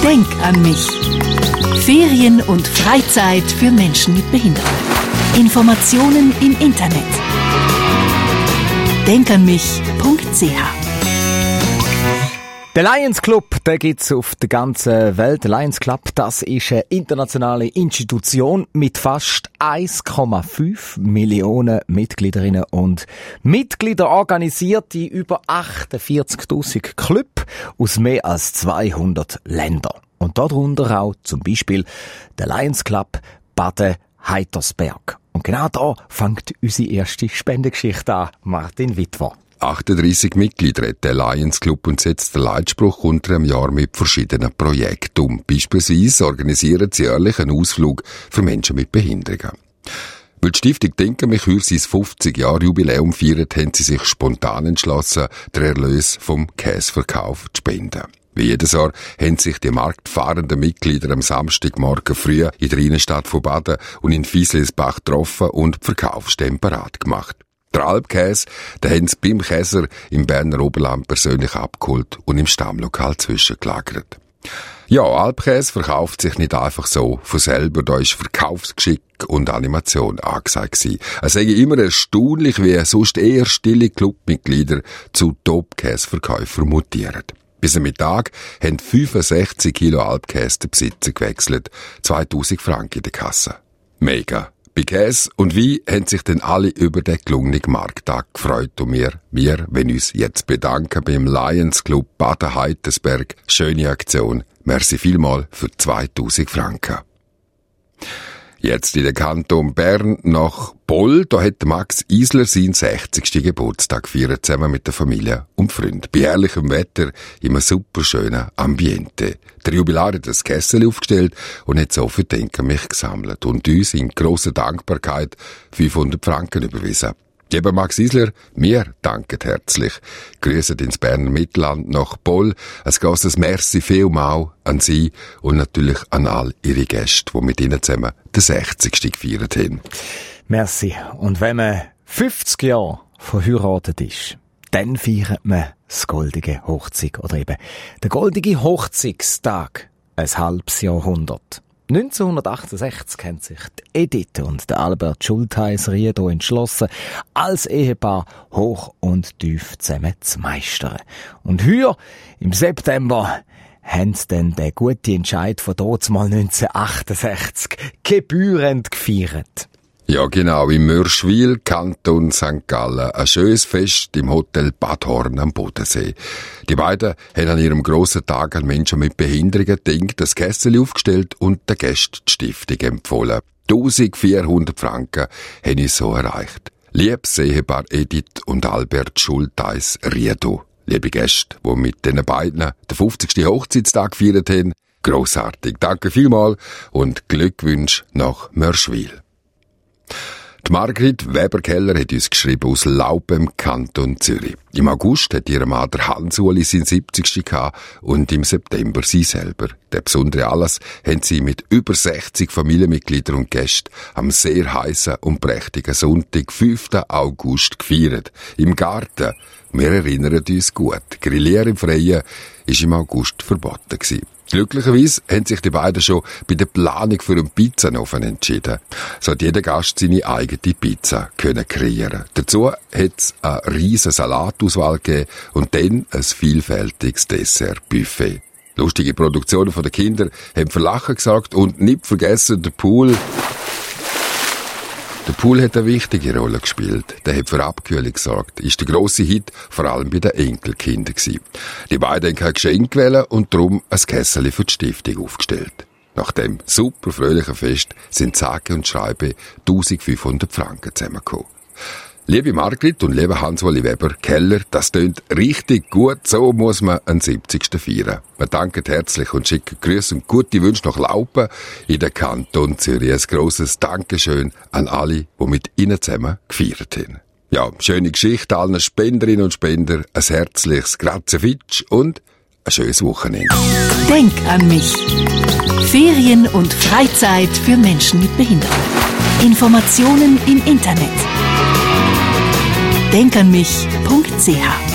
Denk an mich. Ferien und Freizeit für Menschen mit Behinderung. Informationen im Internet. denkanmich.ch. Der Lions Club, den gibt's auf der ganzen Welt. Der Lions Club, das ist eine internationale Institution mit fast 1,5 Millionen Mitgliederinnen und Mitglieder, organisiert in über 48.000 Clubs aus mehr als 200 Ländern. Und darunter auch zum Beispiel der Lions Club Baden-Heitersberg. Und genau da fängt unsere erste Spendengeschichte an, Martin Witwer. 38 Mitglieder hat der Lions Club und setzt den Leitspruch unter einem Jahr mit verschiedenen Projekten um. Beispielsweise organisieren sie jährlich einen Ausflug für Menschen mit Behinderungen. Weil die Stiftung Denk an mich für sein 50-Jahr-Jubiläum feiert, haben sie sich spontan entschlossen, den Erlös vom Käseverkauf zu spenden. Wie jedes Jahr haben sich die marktfahrenden Mitglieder am Samstagmorgen früh in der Innenstadt von Baden und in Fieslisbach getroffen und die Verkaufsstände bereit gemacht. Der Alpkäse, den haben sie beim Käser im Berner Oberland persönlich abgeholt und im Stammlokal zwischengelagert. Ja, Alpkäse verkauft sich nicht einfach so von selber, da ist Verkaufsgeschick und Animation angesagt gewesen. Es sei immer erstaunlich, wie sonst eher stille Clubmitglieder zu Top-Käseverkäufern mutieren. Bis am Mittag haben 65 Kilo Alpkäse den Besitzer gewechselt, 2000 Franken in der Kasse. Mega! Bei Käse und Wein haben sich dann alle über den gelungenen Markttag gefreut und wir wollen uns jetzt bedanken beim Lions Club Baden-Heitersberg. Schöne Aktion. Merci vielmal für 2000 Franken. Jetzt in der Kanton Bern nach Boll, da hat Max Isler seinen 60. Geburtstag gefeiert, zusammen mit der Familie und Freunden. Bei herrlichem Wetter, in einem superschönen Ambiente. Der Jubilar hat das Kessel aufgestellt und hat so für Denk an mich gesammelt und uns in grosser Dankbarkeit 500 Franken überwiesen. Lieber Max Isler, wir danken herzlich. Grüße ins Berner Mittelland nach Boll. Ein grosses Merci vielmal an Sie und natürlich an all Ihre Gäste, die mit Ihnen zusammen den 60. gefeiert haben. Merci. Und wenn man 50 Jahre verheiratet ist, dann feiert man das goldige Hochzeug oder eben der goldige Hochzeitstag. Ein halbes Jahrhundert. 1968 haben sich die Edith und der Albert Schultheiss-Riedo entschlossen, als Ehepaar hoch und tief zusammen zu meistern. Und heuer, im September, haben sie dann den guten Entscheid von dazumal 1968 gebührend gefeiert. Ja, genau, im Mörschwil, Kanton St. Gallen. Ein schönes Fest im Hotel Bad Horn am Bodensee. Die beiden haben an ihrem grossen Tag an Menschen mit Behinderungen das Kessel aufgestellt und der Gästen die Stiftung empfohlen. 1400 Franken haben uns so erreicht. Liebes Ehepaar Edith und Albert Schultheiss-Riedo. Liebe Gäste, die mit den beiden den 50. Hochzeitstag gefeiert haben. Grossartig. Danke vielmals und Glückwünsche nach Mörschwil. Die Margrit Weber-Keller hat uns geschrieben aus Laupen im Kanton Zürich. Im August hat ihr Mann der Hans-Uli seinen 70. gehabt und im September sie selber. Der besondere Anlass haben sie mit über 60 Familienmitgliedern und Gästen am sehr heißen und prächtigen Sonntag, 5. August, gefeiert. Im Garten. Wir erinnern uns gut. Grillieren im Freien war im August verboten gewesen. Glücklicherweise haben sich die beiden schon bei der Planung für einen Pizzanofen entschieden. So hat jeder Gast seine eigene Pizza können kreieren. Dazu hat es eine riesige Salatauswahl gegeben und dann ein vielfältiges Dessertbuffet. Lustige Produktionen von den Kindern haben für Lachen gesorgt und nicht vergessen, der Pool. Der Pool hat eine wichtige Rolle gespielt. Der hat für Abkühlung gesorgt. Ist der grosse Hit vor allem bei den Enkelkindern gewesen. Die beiden haben kein Geschenk gewählt und darum ein Kessel für die Stiftung aufgestellt. Nach dem super fröhlichen Fest sind sage und schreibe 1500 Franken zusammengekommen. Liebe Margrit und lieber Hans-Uli Weber-Keller, das tönt richtig gut, so muss man einen 70. feiern. Wir danken herzlich und schicken Grüße und gute Wünsche nach Laupen in den Kanton Zürich. Ein grosses Dankeschön an alle, die mit Ihnen zusammen gefeiert haben. Ja, schöne Geschichte allen Spenderinnen und Spender, ein herzliches Grazie-Fitsch und ein schönes Wochenende. Denk an mich. Ferien und Freizeit für Menschen mit Behinderung. Informationen im Internet. denkanmich.ch